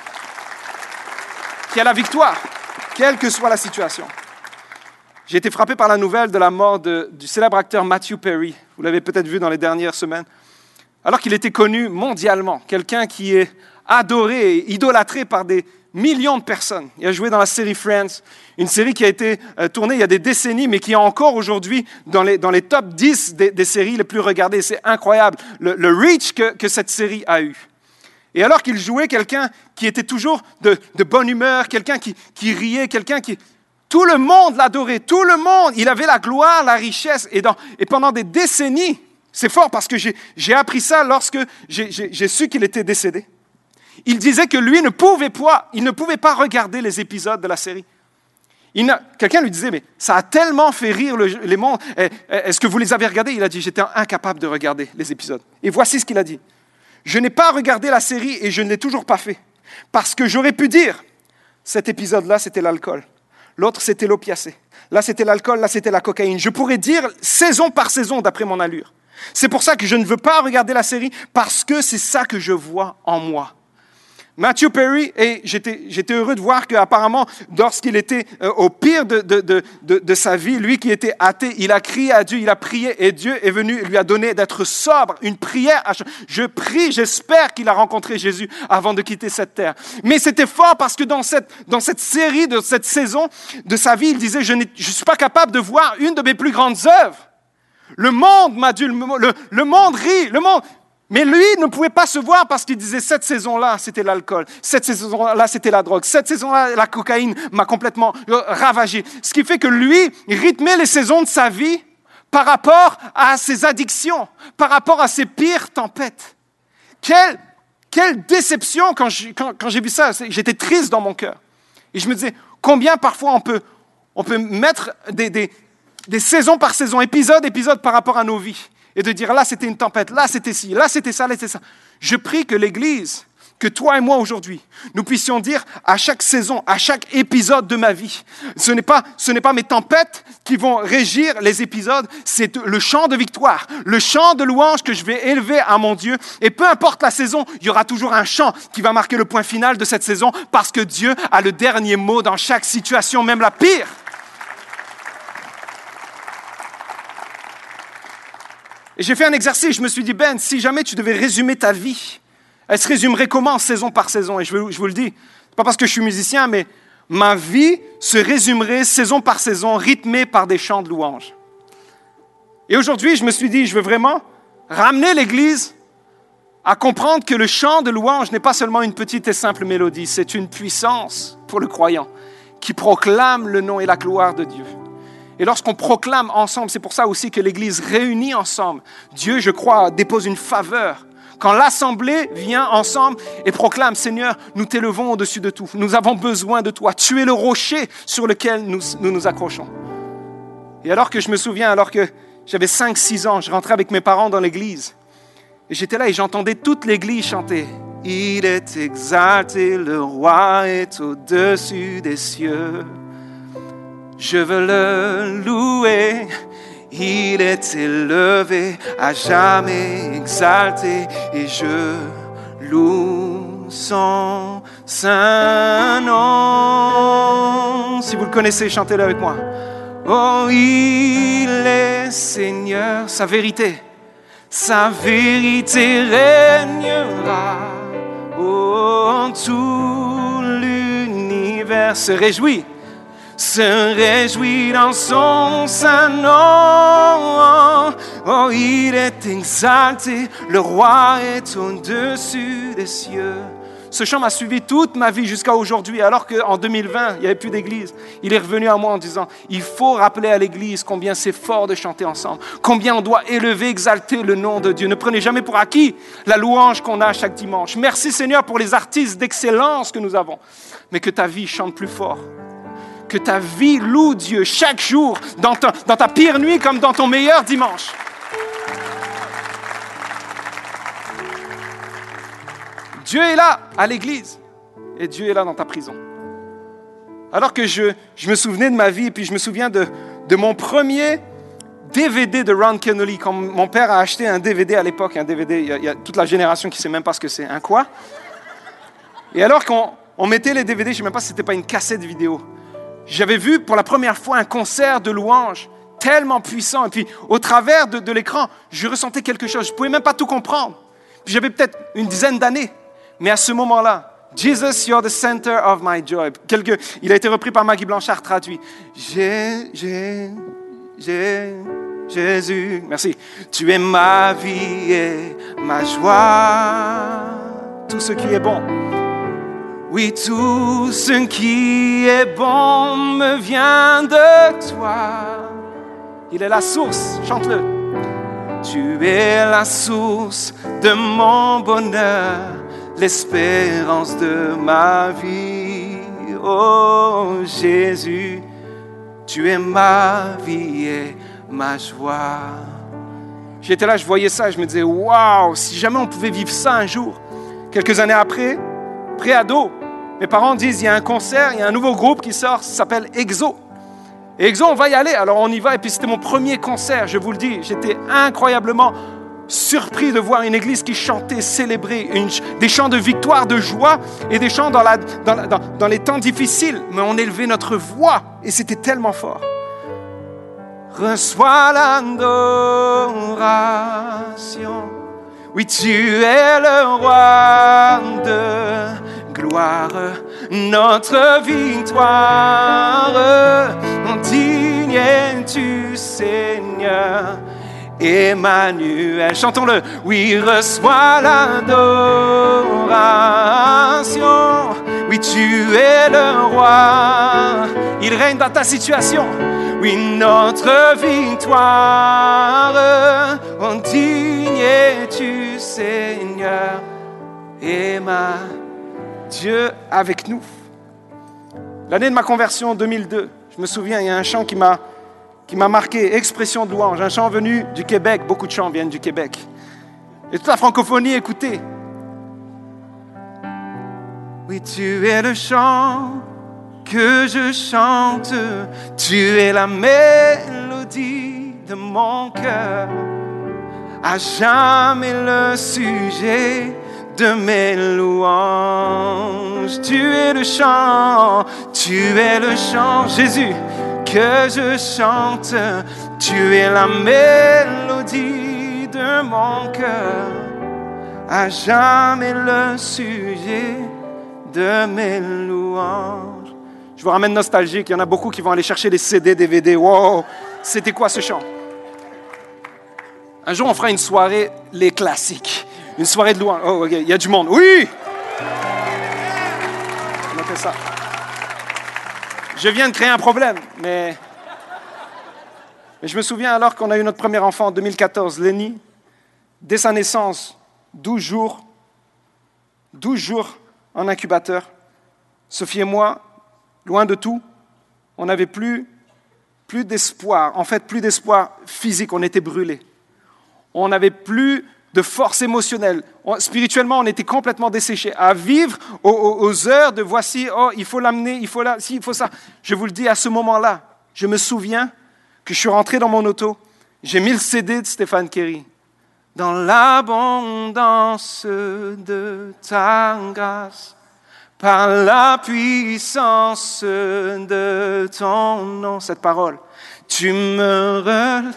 qui a la victoire, quelle que soit la situation? J'ai été frappé par la nouvelle de la mort du célèbre acteur Matthew Perry. Vous l'avez peut-être vu dans les dernières semaines. Alors qu'il était connu mondialement, quelqu'un qui est adoré et idolâtré par des millions de personnes. Il a joué dans la série Friends, une série qui a été tournée il y a des décennies, mais qui est encore aujourd'hui dans les top 10 des séries les plus regardées. C'est incroyable, le reach que cette série a eu. Et alors qu'il jouait quelqu'un qui était toujours de bonne humeur, quelqu'un qui riait, quelqu'un qui... Tout le monde l'adorait, tout le monde. Il avait la gloire, la richesse. Et pendant des décennies, c'est fort parce que j'ai appris ça lorsque j'ai su qu'il était décédé. Il disait que lui il ne pouvait pas regarder les épisodes de la série. Quelqu'un lui disait, mais ça a tellement fait rire les mondes. Est-ce que vous les avez regardés? Il a dit, j'étais incapable de regarder les épisodes. Et voici ce qu'il a dit. Je n'ai pas regardé la série et je ne l'ai toujours pas fait. Parce que j'aurais pu dire, cet épisode-là, c'était l'alcool. L'autre, c'était l'opiacé. Là, c'était l'alcool, là, c'était la cocaïne. Je pourrais dire saison par saison d'après mon allure. C'est pour ça que je ne veux pas regarder la série, parce que c'est ça que je vois en moi. Matthew Perry, et j'étais heureux de voir qu'apparemment, lorsqu'il était au pire de sa vie, lui qui était athée, il a crié à Dieu, il a prié, et Dieu est venu et lui a donné d'être sobre, une prière. Je prie, j'espère qu'il a rencontré Jésus avant de quitter cette terre. Mais c'était fort parce que dans cette série, de cette saison de sa vie, il disait, je ne suis pas capable de voir une de mes plus grandes œuvres. Le monde m'a dit, le monde rit, le monde... Mais lui ne pouvait pas se voir parce qu'il disait, cette saison-là, c'était l'alcool. Cette saison-là, c'était la drogue. Cette saison-là, la cocaïne m'a complètement ravagé. Ce qui fait que lui, il rythmait les saisons de sa vie par rapport à ses addictions, par rapport à ses pires tempêtes. Quelle déception quand j'ai vu ça. J'étais triste dans mon cœur. Et je me disais, combien parfois on peut mettre des saisons par saison, épisode par rapport à nos vies. Et de dire, là, c'était une tempête, là, c'était ci, là, c'était ça, là, c'était ça. Je prie que l'Église, que toi et moi aujourd'hui, nous puissions dire à chaque saison, à chaque épisode de ma vie, ce n'est pas mes tempêtes qui vont régir les épisodes, c'est le chant de victoire, le chant de louange que je vais élever à mon Dieu. Et peu importe la saison, il y aura toujours un chant qui va marquer le point final de cette saison parce que Dieu a le dernier mot dans chaque situation, même la pire. Et j'ai fait un exercice, je me suis dit, Ben, si jamais tu devais résumer ta vie, elle se résumerait comment saison par saison? Et je vous le dis, pas parce que je suis musicien, mais ma vie se résumerait saison par saison, rythmée par des chants de louange. Et aujourd'hui, je me suis dit, je veux vraiment ramener l'Église à comprendre que le chant de louange n'est pas seulement une petite et simple mélodie, c'est une puissance pour le croyant qui proclame le nom et la gloire de Dieu. Et lorsqu'on proclame ensemble, c'est pour ça aussi que l'Église réunie ensemble, Dieu, je crois, dépose une faveur. Quand l'Assemblée vient ensemble et proclame, Seigneur, nous t'élevons au-dessus de tout. Nous avons besoin de toi. Tu es le rocher sur lequel nous nous accrochons. Et alors que je me souviens, alors que j'avais 5-6 ans, je rentrais avec mes parents dans l'église. Et j'étais là et j'entendais toute l'église chanter. Il est exalté, le roi est au-dessus des cieux. Je veux le louer. Il est élevé, à jamais exalté, et je loue son saint nom. Si vous le connaissez, chantez-le avec moi. Oh, il est Seigneur, sa vérité régnera. Oh, en tout l'univers se réjouit dans son saint nom. Oh, il est exalté, le roi est au-dessus des cieux. Ce chant m'a suivi toute ma vie jusqu'à aujourd'hui, alors qu'en 2020, il n'y avait plus d'église. Il est revenu à moi en disant, il faut rappeler à l'église combien c'est fort de chanter ensemble, combien on doit élever, exalter le nom de Dieu. Ne prenez jamais pour acquis la louange qu'on a chaque dimanche. Merci Seigneur pour les artistes d'excellence que nous avons, mais que ta vie chante plus fort. Que ta vie loue Dieu chaque jour, dans ta pire nuit comme dans ton meilleur dimanche. Dieu est là à l'église et Dieu est là dans ta prison. Alors que je me souvenais de ma vie et puis je me souviens de mon premier DVD de Ron Kenoly, quand mon père a acheté un DVD à l'époque, un DVD, il y a toute la génération qui ne sait même pas ce que c'est, un quoi? Et alors qu'on mettait les DVD, je ne sais même pas si ce n'était pas une cassette vidéo. J'avais vu pour la première fois un concert de louange tellement puissant. Et puis, au travers de l'écran, je ressentais quelque chose. Je ne pouvais même pas tout comprendre. Puis, j'avais peut-être une dizaine d'années. Mais à ce moment-là, Jesus, you're the center of my joy. Il a été repris par Maggie Blanchard, traduit. Jésus, merci. Tu es ma vie et ma joie. Tout ce qui est bon. Oui, tout ce qui est bon me vient de toi. Il est la source, chante-le. Tu es la source de mon bonheur, l'espérance de ma vie. Oh Jésus, tu es ma vie et ma joie. J'étais là, je voyais ça, je me disais, waouh, si jamais on pouvait vivre ça un jour. Quelques années après, pré-ado, mes parents disent, il y a un concert, il y a un nouveau groupe qui sort, ça s'appelle EXO. Et EXO, on va y aller. Alors on y va, et puis c'était mon premier concert, je vous le dis. J'étais incroyablement surpris de voir une église qui chantait, célébrait, des chants de victoire, de joie, et des chants dans les temps difficiles. Mais on élevait notre voix, et c'était tellement fort. Reçois l'adoration. Oui, tu es le roi de gloire, notre victoire. Digne es-tu, Seigneur, Emmanuel. Chantons-le. Oui, reçois l'adoration. Oui, tu es le roi. Il règne dans ta situation. Oui, notre victoire. Digne es-tu, Seigneur, Dieu avec nous. L'année de ma conversion, 2002, je me souviens, il y a un chant qui m'a marqué, expression de louange, un chant venu du Québec, beaucoup de chants viennent du Québec. Et toute la francophonie écoutait. Oui, tu es le chant que je chante. Tu es la mélodie de mon cœur. À jamais le sujet de mes louanges. Tu es le chant, Jésus, que je chante. Tu es la mélodie de mon cœur. À jamais le sujet de mes louanges. Je vous ramène nostalgique, il y en a beaucoup qui vont aller chercher les CD, DVD. Wow, c'était quoi ce chant? Un jour, on fera une soirée, les classiques. Une soirée de louange. Oh, ok, il y a du monde. Oui! Notez ça. Je viens de créer un problème, mais je me souviens alors qu'on a eu notre premier enfant en 2014, Lenny. Dès sa naissance, 12 jours en incubateur. Sophie et moi, loin de tout, on n'avait plus d'espoir. En fait, plus d'espoir physique, on était brûlés. On n'avait plus de force émotionnelle. Spirituellement, on était complètement desséchés. À vivre aux heures de voici, il faut l'amener, il faut ça. Je vous le dis, à ce moment-là, je me souviens que je suis rentré dans mon auto, j'ai mis le CD de Stéphane Kerry. Dans l'abondance de ta grâce, par la puissance de ton nom, cette parole, tu me relèves.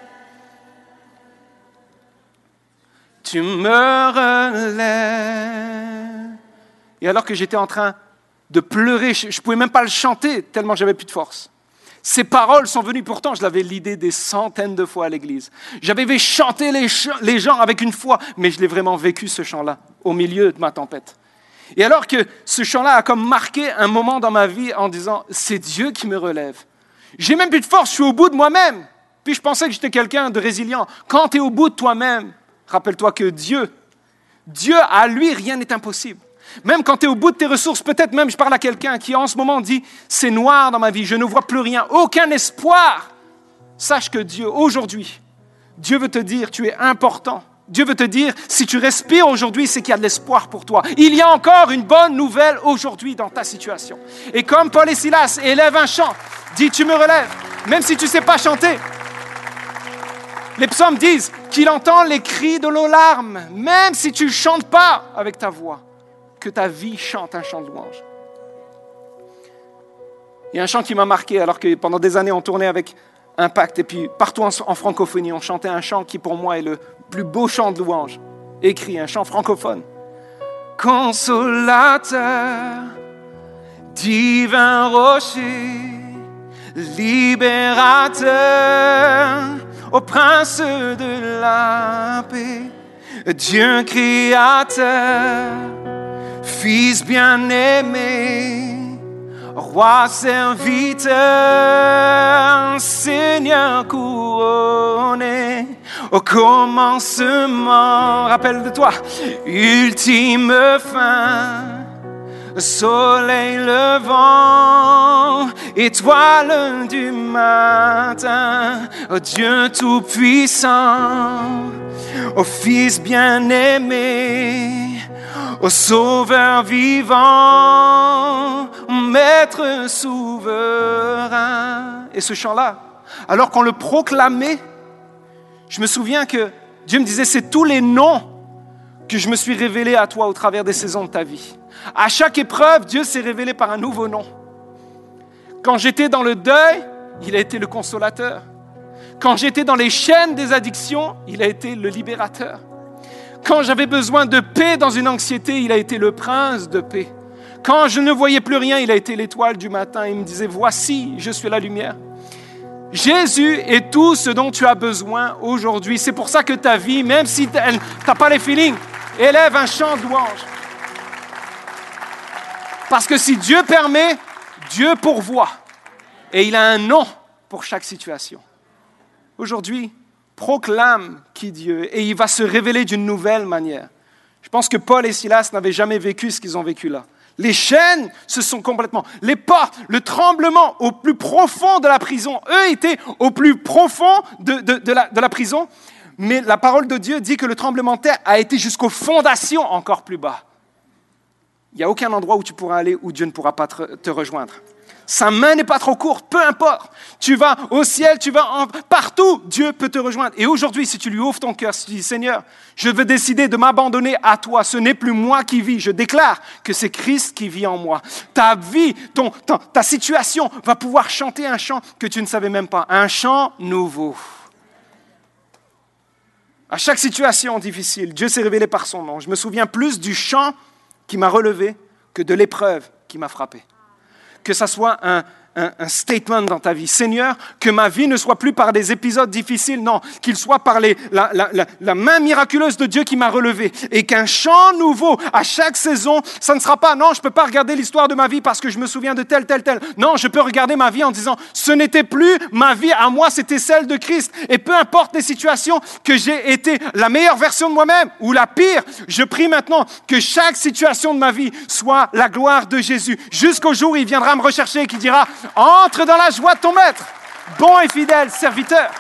Tu me relèves. Et alors que j'étais en train de pleurer, je ne pouvais même pas le chanter tellement j'avais plus de force. Ces paroles sont venues, pourtant je l'avais lidé des centaines de fois à l'église. J'avais vu chanter les gens avec une foi, mais je l'ai vraiment vécu ce chant-là, au milieu de ma tempête. Et alors que ce chant-là a comme marqué un moment dans ma vie en disant, c'est Dieu qui me relève. J'ai même plus de force, je suis au bout de moi-même. Puis je pensais que j'étais quelqu'un de résilient. Quand tu es au bout de toi-même, rappelle-toi que Dieu, à lui, rien n'est impossible. Même quand tu es au bout de tes ressources, peut-être même je parle à quelqu'un qui en ce moment dit « c'est noir dans ma vie, je ne vois plus rien, aucun espoir ». Sache que Dieu, aujourd'hui, Dieu veut te dire « tu es important ». Dieu veut te dire « si tu respires aujourd'hui, c'est qu'il y a de l'espoir pour toi ». Il y a encore une bonne nouvelle aujourd'hui dans ta situation. Et comme Paul et Silas élèvent un chant, dis « tu me relèves », même si tu ne sais pas chanter. Les psaumes disent qu'il entend les cris de nos larmes, même si tu ne chantes pas avec ta voix, que ta vie chante un chant de louange. Il y a un chant qui m'a marqué, alors que pendant des années, on tournait avec Impact, et puis partout en francophonie, on chantait un chant qui, pour moi, est le plus beau chant de louange, écrit, un chant francophone. Consolateur, divin rocher, libérateur, au prince de la paix, Dieu créateur, Fils bien-aimé, Roi serviteur, Seigneur couronné, au commencement, rappelle de toi, ultime fin, soleil levant, étoile du matin, ô Dieu tout-puissant, ô Fils bien-aimé, ô Sauveur vivant, Maître souverain. Et ce chant-là, alors qu'on le proclamait, je me souviens que Dieu me disait, c'est tous les noms que je me suis révélé à toi au travers des saisons de ta vie. À chaque épreuve, Dieu s'est révélé par un nouveau nom. Quand j'étais dans le deuil, il a été le consolateur. Quand j'étais dans les chaînes des addictions, il a été le libérateur. Quand j'avais besoin de paix dans une anxiété, il a été le prince de paix. Quand je ne voyais plus rien, il a été l'étoile du matin. Il me disait, voici, je suis la lumière. Jésus est tout ce dont tu as besoin aujourd'hui. C'est pour ça que ta vie, même si tu n'as pas les feelings, élève un chant de louange. Parce que si Dieu permet, Dieu pourvoit. Et il a un nom pour chaque situation. Aujourd'hui, proclame qui Dieu est et il va se révéler d'une nouvelle manière. Je pense que Paul et Silas n'avaient jamais vécu ce qu'ils ont vécu là. Les chaînes se sont complètement... Les portes, le tremblement au plus profond de la prison. Eux étaient au plus profond de la prison. Mais la parole de Dieu dit que le tremblement de terre a été jusqu'aux fondations encore plus bas. il n'y a aucun endroit où tu pourras aller où Dieu ne pourra pas te rejoindre. Sa main n'est pas trop courte, peu importe. Tu vas au ciel, partout, Dieu peut te rejoindre. Et aujourd'hui, si tu lui ouvres ton cœur, si tu dis, Seigneur, je veux décider de m'abandonner à toi. Ce n'est plus moi qui vis. Je déclare que c'est Christ qui vit en moi. Ta vie, ta situation va pouvoir chanter un chant que tu ne savais même pas. Un chant nouveau. À chaque situation difficile, Dieu s'est révélé par son nom. Je me souviens plus du chant qui m'a relevé que de l'épreuve qui m'a frappé. Que ça soit un statement dans ta vie. Seigneur, que ma vie ne soit plus par des épisodes difficiles, non, qu'il soit par la main miraculeuse de Dieu qui m'a relevé. Et qu'un chant nouveau à chaque saison, ça ne sera pas, non, je ne peux pas regarder l'histoire de ma vie parce que je me souviens de tel. Non, je peux regarder ma vie en disant, ce n'était plus ma vie à moi, c'était celle de Christ. Et peu importe les situations, que j'ai été la meilleure version de moi-même ou la pire, je prie maintenant que chaque situation de ma vie soit la gloire de Jésus. Jusqu'au jour où il viendra me rechercher et qui dira, entre dans la joie de ton maître, bon et fidèle serviteur.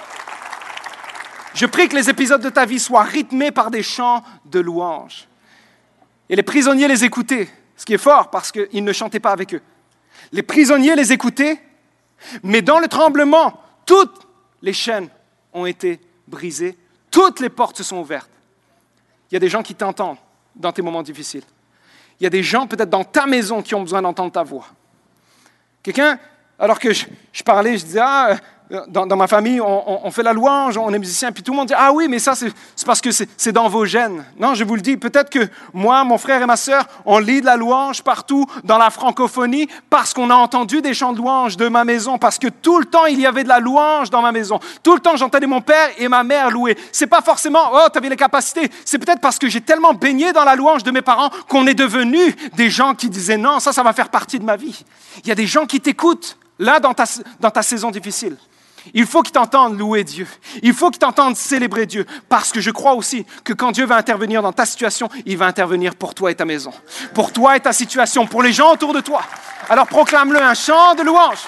Je prie que les épisodes de ta vie soient rythmés par des chants de louange. Et les prisonniers les écoutaient, ce qui est fort parce qu'ils ne chantaient pas avec eux. Les prisonniers les écoutaient, mais dans le tremblement, toutes les chaînes ont été brisées, toutes les portes se sont ouvertes. Il y a des gens qui t'entendent dans tes moments difficiles. Il y a des gens peut-être dans ta maison qui ont besoin d'entendre ta voix. Quelqu'un, alors que je parlais, je disais, dans ma famille, on fait la louange, on est musicien, puis tout le monde dit, ah oui, mais ça, c'est parce que c'est dans vos gènes. Non, je vous le dis, peut-être que moi, mon frère et ma sœur, on lit de la louange partout dans la francophonie parce qu'on a entendu des chants de louange de ma maison, parce que tout le temps, il y avait de la louange dans ma maison. Tout le temps, j'entendais mon père et ma mère louer. C'est pas forcément, oh, tu avais les capacités. C'est peut-être parce que j'ai tellement baigné dans la louange de mes parents qu'on est devenus des gens qui disaient, non, ça va faire partie de ma vie. Il y a des gens qui t'écoutent, là, dans ta saison difficile. Il faut qu'ils t'entendent louer Dieu. Il faut qu'ils t'entendent célébrer Dieu. Parce que je crois aussi que quand Dieu va intervenir dans ta situation, il va intervenir pour toi et ta maison. Pour toi et ta situation, pour les gens autour de toi. Alors proclame-le un chant de louange.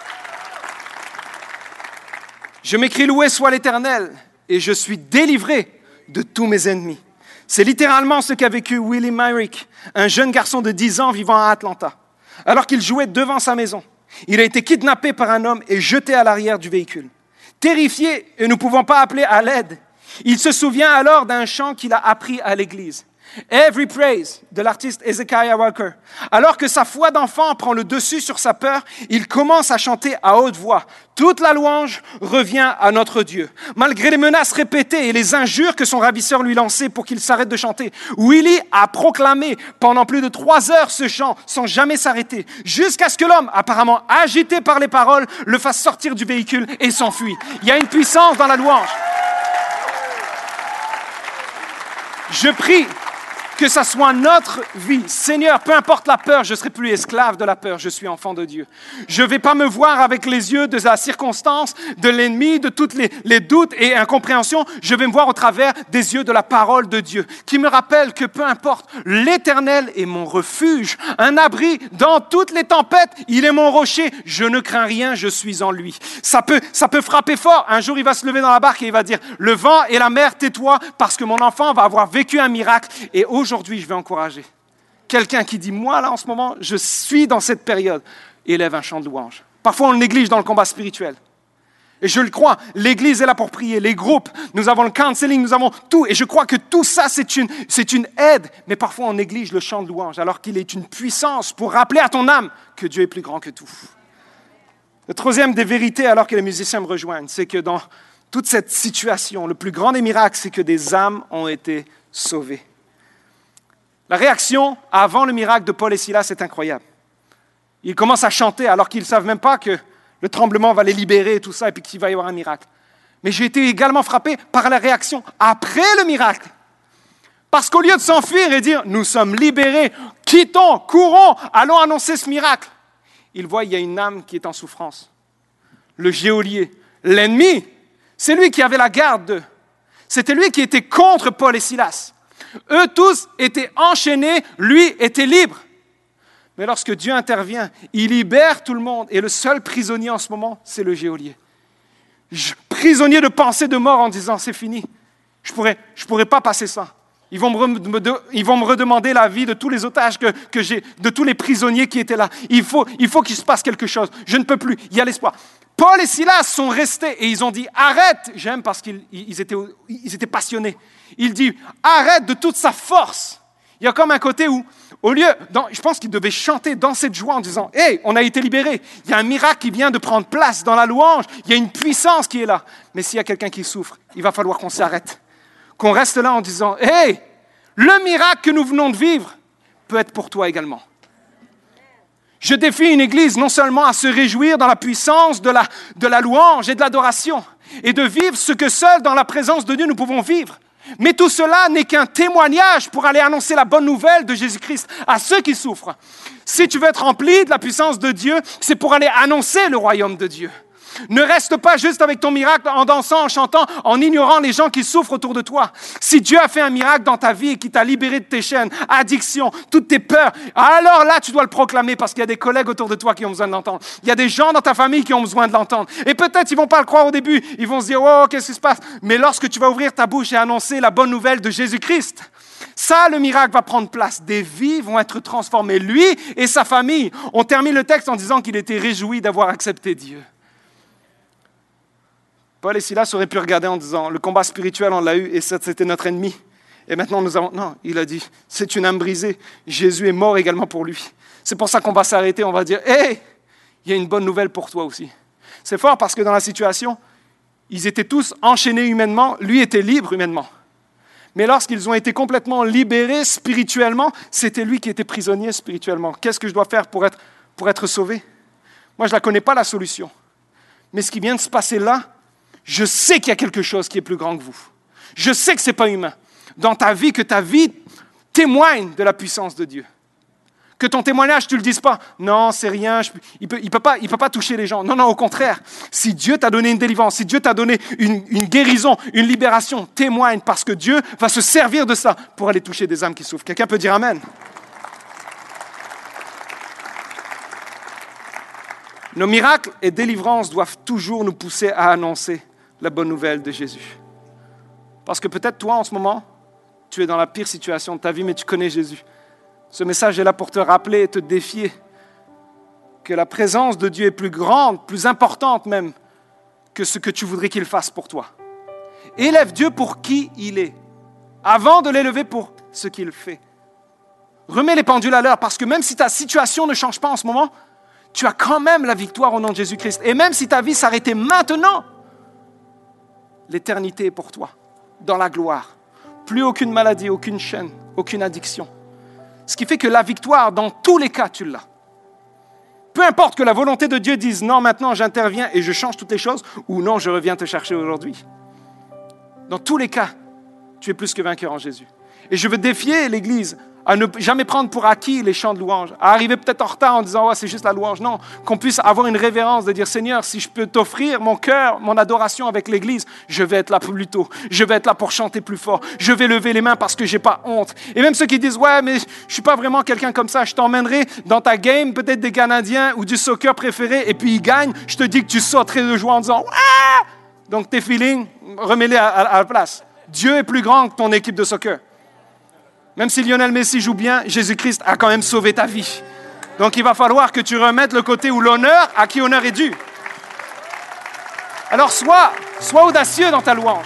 Je m'écris loué soit l'Éternel et je suis délivré de tous mes ennemis. C'est littéralement ce qu'a vécu Willie Myrick, un jeune garçon de 10 ans vivant à Atlanta. Alors qu'il jouait devant sa maison, il a été kidnappé par un homme et jeté à l'arrière du véhicule. Terrifié et ne pouvant pas appeler à l'aide, il se souvient alors d'un chant qu'il a appris à l'église. Every Praise de l'artiste Hezekiah Walker. Alors que sa foi d'enfant prend le dessus sur sa peur, il commence à chanter à haute voix. Toute la louange revient à notre Dieu. Malgré les menaces répétées et les injures que son ravisseur lui lançait pour qu'il s'arrête de chanter, Willie a proclamé pendant plus de 3 heures ce chant sans jamais s'arrêter, jusqu'à ce que l'homme, apparemment agité par les paroles, le fasse sortir du véhicule et s'enfuit. Il y a une puissance dans la louange. Je prie que ça soit notre vie. Seigneur, peu importe la peur, je ne serai plus esclave de la peur, je suis enfant de Dieu. Je ne vais pas me voir avec les yeux de la circonstance, de l'ennemi, de tous les doutes et incompréhensions. Je vais me voir au travers des yeux de la parole de Dieu, qui me rappelle que peu importe, l'Éternel est mon refuge, un abri dans toutes les tempêtes. Il est mon rocher, je ne crains rien, je suis en lui. Ça peut frapper fort. Un jour, il va se lever dans la barque et il va dire, le vent et la mer, tais-toi, parce que mon enfant va avoir vécu un miracle. Et aujourd'hui, je vais encourager quelqu'un qui dit, moi, là, en ce moment, je suis dans cette période. Élève un chant de louange. Parfois, on le néglige dans le combat spirituel. Et je le crois, l'Église est là pour prier, les groupes, nous avons le counseling, nous avons tout. Et je crois que tout ça, c'est une aide. Mais parfois, on néglige le chant de louange, alors qu'il est une puissance pour rappeler à ton âme que Dieu est plus grand que tout. Le troisième des vérités, alors que les musiciens me rejoignent, c'est que dans toute cette situation, le plus grand des miracles, c'est que des âmes ont été sauvées. La réaction avant le miracle de Paul et Silas est incroyable. Ils commencent à chanter alors qu'ils ne savent même pas que le tremblement va les libérer et tout ça, et puis qu'il va y avoir un miracle. Mais j'ai été également frappé par la réaction après le miracle. Parce qu'au lieu de s'enfuir et dire « nous sommes libérés, quittons, courons, allons annoncer ce miracle », ils voient qu'il y a une âme qui est en souffrance. Le geôlier, l'ennemi, c'est lui qui avait la garde d'eux. C'était lui qui était contre Paul et Silas. Eux tous étaient enchaînés, lui était libre. Mais lorsque Dieu intervient, il libère tout le monde. Et le seul prisonnier en ce moment, c'est le geôlier. Prisonnier de pensée de mort en disant, c'est fini. Je pourrais pas passer ça. Ils vont me redemander la vie de tous les otages que j'ai, de tous les prisonniers qui étaient là. Il faut qu'il se passe quelque chose. Je ne peux plus. Il y a l'espoir. Paul et Silas sont restés et ils ont dit « Arrête !» J'aime parce qu'ils étaient passionnés. Il dit « Arrête de toute sa force !» Il y a comme un côté où, je pense qu'ils devaient chanter, danser de joie en disant « Hey, on a été libérés. Il y a un miracle qui vient de prendre place dans la louange. Il y a une puissance qui est là. » Mais s'il y a quelqu'un qui souffre, il va falloir qu'on s'arrête. Qu'on reste là en disant « Hey, le miracle que nous venons de vivre peut être pour toi également. » Je défie une église non seulement à se réjouir dans la puissance de la louange et de l'adoration et de vivre ce que seul dans la présence de Dieu nous pouvons vivre, mais tout cela n'est qu'un témoignage pour aller annoncer la bonne nouvelle de Jésus-Christ à ceux qui souffrent. Si tu veux être rempli de la puissance de Dieu, c'est pour aller annoncer le royaume de Dieu. Ne reste pas juste avec ton miracle en dansant, en chantant, en ignorant les gens qui souffrent autour de toi. Si Dieu a fait un miracle dans ta vie et qui t'a libéré de tes chaînes, addictions, toutes tes peurs, alors là, tu dois le proclamer parce qu'il y a des collègues autour de toi qui ont besoin de l'entendre. Il y a des gens dans ta famille qui ont besoin de l'entendre. Et peut-être ils ne vont pas le croire au début. Ils vont se dire « Oh, qu'est-ce qui se passe ?» Mais lorsque tu vas ouvrir ta bouche et annoncer la bonne nouvelle de Jésus-Christ, ça, le miracle va prendre place. Des vies vont être transformées. Lui et sa famille. On termine le texte en disant qu'il était réjoui d'avoir accepté Dieu. Paul et Silas auraient pu regarder en disant, le combat spirituel, on l'a eu et c'était notre ennemi. Et maintenant, nous avons... Non, il a dit, c'est une âme brisée. Jésus est mort également pour lui. C'est pour ça qu'on va s'arrêter, on va dire, hey, il y a une bonne nouvelle pour toi aussi. C'est fort parce que dans la situation, ils étaient tous enchaînés humainement, lui était libre humainement. Mais lorsqu'ils ont été complètement libérés spirituellement, c'était lui qui était prisonnier spirituellement. Qu'est-ce que je dois faire pour être sauvé? Moi, je ne la connais pas, la solution. Mais ce qui vient de se passer là, je sais qu'il y a quelque chose qui est plus grand que vous. Je sais que ce n'est pas humain. Dans ta vie, que ta vie témoigne de la puissance de Dieu. Que ton témoignage, tu ne le dises pas. Non, c'est rien, il peut pas toucher les gens. Non, non, au contraire. Si Dieu t'a donné une délivrance, si Dieu t'a donné une guérison, une libération, témoigne parce que Dieu va se servir de ça pour aller toucher des âmes qui souffrent. Quelqu'un peut dire Amen? Nos miracles et délivrances doivent toujours nous pousser à annoncer la bonne nouvelle de Jésus. Parce que peut-être toi, en ce moment, tu es dans la pire situation de ta vie, mais tu connais Jésus. Ce message est là pour te rappeler et te défier que la présence de Dieu est plus grande, plus importante même, que ce que tu voudrais qu'il fasse pour toi. Élève Dieu pour qui il est, avant de l'élever pour ce qu'il fait. Remets les pendules à l'heure, parce que même si ta situation ne change pas en ce moment, tu as quand même la victoire au nom de Jésus-Christ. Et même si ta vie s'arrêtait maintenant, l'éternité est pour toi, dans la gloire. Plus aucune maladie, aucune chaîne, aucune addiction. Ce qui fait que la victoire, dans tous les cas, tu l'as. Peu importe que la volonté de Dieu dise « Non, maintenant j'interviens et je change toutes les choses » ou « Non, je reviens te chercher aujourd'hui ». Dans tous les cas, tu es plus que vainqueur en Jésus. Et je veux défier l'Église à ne jamais prendre pour acquis les chants de louange, à arriver peut-être en retard en disant « Ouais, c'est juste la louange ». Non, qu'on puisse avoir une révérence de dire « Seigneur, si je peux t'offrir mon cœur, mon adoration avec l'Église, je vais être là plus tôt, je vais être là pour chanter plus fort, je vais lever les mains parce que je n'ai pas honte ». Et même ceux qui disent « Ouais, mais je ne suis pas vraiment quelqu'un comme ça, je t'emmènerai dans ta game, peut-être des Canadiens ou du soccer préféré, et puis ils gagnent, je te dis que tu sauterais de joie en disant « Ouais ». Donc tes feelings, remets-les à la place. Dieu est plus grand que ton équipe de soccer. Même si Lionel Messi joue bien, Jésus-Christ a quand même sauvé ta vie. Donc il va falloir que tu remettes le côté où l'honneur, à qui honneur est dû. Alors sois audacieux dans ta louange.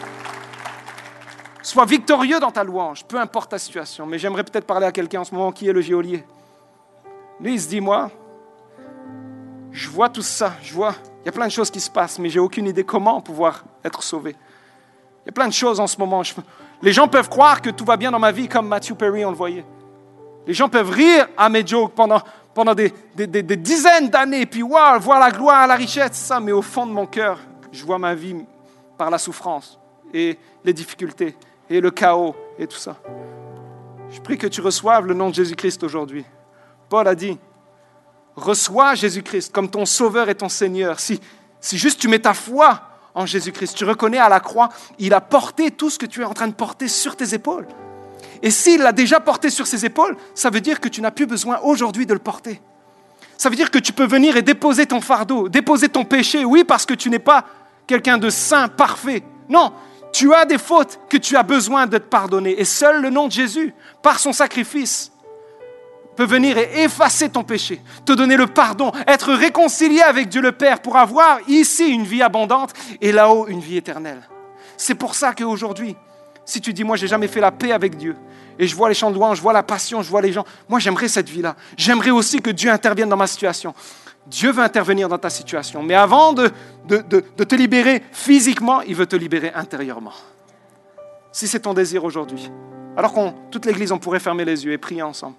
Sois victorieux dans ta louange, peu importe ta situation. Mais j'aimerais peut-être parler à quelqu'un en ce moment qui est le geôlier. Lui, il se dit, moi, je vois tout ça, il y a plein de choses qui se passent, mais j'ai aucune idée comment pouvoir être sauvé. Il y a plein de choses en ce moment. Les gens peuvent croire que tout va bien dans ma vie, comme Matthew Perry, on le voyait. Les gens peuvent rire à mes jokes pendant des dizaines d'années, et puis wow, voir la gloire, la richesse, ça. Mais au fond de mon cœur, je vois ma vie par la souffrance et les difficultés et le chaos et tout ça. Je prie que tu reçoives le nom de Jésus-Christ aujourd'hui. Paul a dit, reçois Jésus-Christ comme ton sauveur et ton Seigneur. Si juste tu mets ta foi en Jésus-Christ, tu reconnais à la croix, il a porté tout ce que tu es en train de porter sur tes épaules. Et s'il l'a déjà porté sur ses épaules, ça veut dire que tu n'as plus besoin aujourd'hui de le porter. Ça veut dire que tu peux venir et déposer ton fardeau, déposer ton péché. Oui, parce que tu n'es pas quelqu'un de saint, parfait. Non, Tu as des fautes que tu as besoin de te pardonner. Et seul le nom de Jésus, par son sacrifice, peut venir et effacer ton péché, te donner le pardon, être réconcilié avec Dieu le Père pour avoir ici une vie abondante et là-haut une vie éternelle. C'est pour ça qu'aujourd'hui, si tu dis, moi, j'ai jamais fait la paix avec Dieu, et je vois les chants de louange, je vois la passion, je vois les gens, moi, j'aimerais cette vie-là. J'aimerais aussi que Dieu intervienne dans ma situation. Dieu veut intervenir dans ta situation, mais avant de te libérer physiquement, il veut te libérer intérieurement. Si c'est ton désir aujourd'hui, alors toute l'Église, on pourrait fermer les yeux et prier ensemble.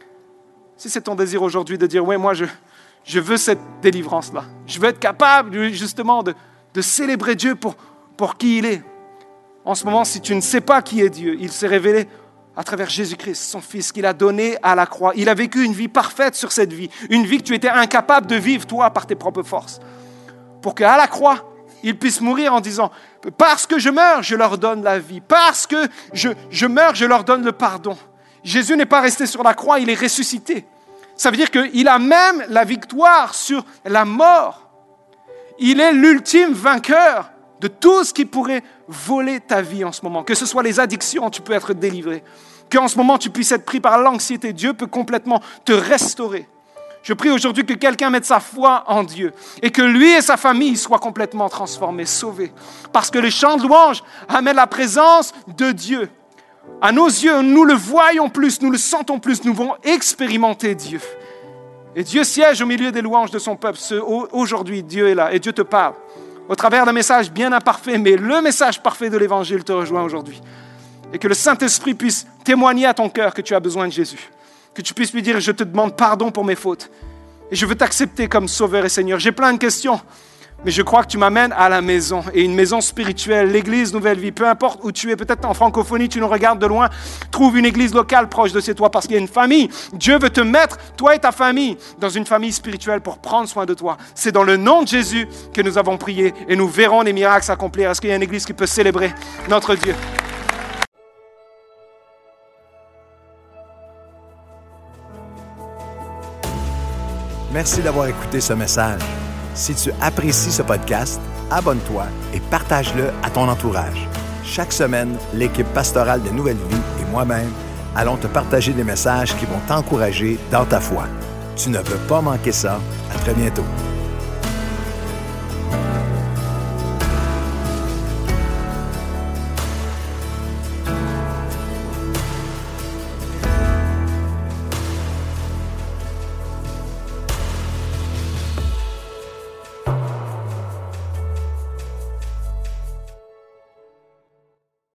Si c'est ton désir aujourd'hui de dire, oui, moi, je veux cette délivrance-là. Je veux être capable, justement, de célébrer Dieu pour qui il est. En ce moment, si tu ne sais pas qui est Dieu, il s'est révélé à travers Jésus-Christ, son Fils, qu'il a donné à la croix. Il a vécu une vie parfaite sur cette vie, une vie que tu étais incapable de vivre, toi, par tes propres forces. Pour qu'à la croix, il puisse mourir en disant, parce que je meurs, je leur donne la vie. Parce que je meurs, je leur donne le pardon. Jésus n'est pas resté sur la croix, il est ressuscité. Ça veut dire qu'il a même la victoire sur la mort. Il est l'ultime vainqueur de tout ce qui pourrait voler ta vie en ce moment. Que ce soit les addictions, tu peux être délivré. Qu'en ce moment, tu puisses être pris par l'anxiété. Dieu peut complètement te restaurer. Je prie aujourd'hui que quelqu'un mette sa foi en Dieu et que lui et sa famille soient complètement transformés, sauvés. Parce que les chants de louange amènent la présence de Dieu. À nos yeux, nous le voyons plus, nous le sentons plus, nous pouvons expérimenter Dieu. Et Dieu siège au milieu des louanges de son peuple. Aujourd'hui, Dieu est là et Dieu te parle. Au travers d'un message bien imparfait, mais le message parfait de l'Évangile te rejoint aujourd'hui. Et que le Saint-Esprit puisse témoigner à ton cœur que tu as besoin de Jésus. Que tu puisses lui dire, je te demande pardon pour mes fautes. Et je veux t'accepter comme Sauveur et Seigneur. J'ai plein de questions, mais je crois que tu m'amènes à la maison. Et une maison spirituelle, l'Église Nouvelle Vie, peu importe où tu es, peut-être en francophonie, tu nous regardes de loin, trouve une église locale proche de chez toi parce qu'il y a une famille. Dieu veut te mettre, toi et ta famille, dans une famille spirituelle pour prendre soin de toi. C'est dans le nom de Jésus que nous avons prié et nous verrons les miracles s'accomplir. Est-ce qu'il y a une église qui peut célébrer notre Dieu? Merci d'avoir écouté ce message. Si tu apprécies ce podcast, abonne-toi et partage-le à ton entourage. Chaque semaine, l'équipe pastorale de Nouvelle Vie et moi-même allons te partager des messages qui vont t'encourager dans ta foi. Tu ne veux pas manquer ça. À très bientôt.